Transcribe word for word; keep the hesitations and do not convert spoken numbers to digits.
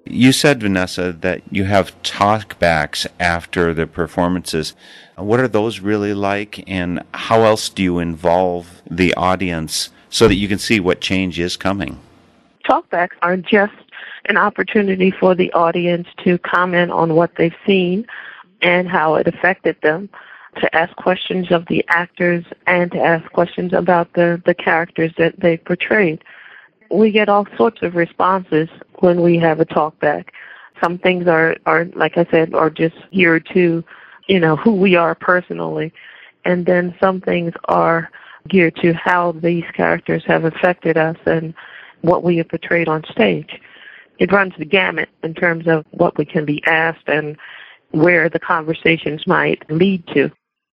You said, Vanessa, that you have talkbacks after the performances. What are those really like, and how else do you involve the audience so that you can see what change is coming? Talkbacks are just an opportunity for the audience to comment on what they've seen and how it affected them, to ask questions of the actors and to ask questions about the, the characters that they portrayed. We get all sorts of responses when we have a talkback. Some things are, are, like I said, are just geared to, you know, who we are personally. And then some things are geared to how these characters have affected us and what we have portrayed on stage. It runs the gamut in terms of what we can be asked and where the conversations might lead to.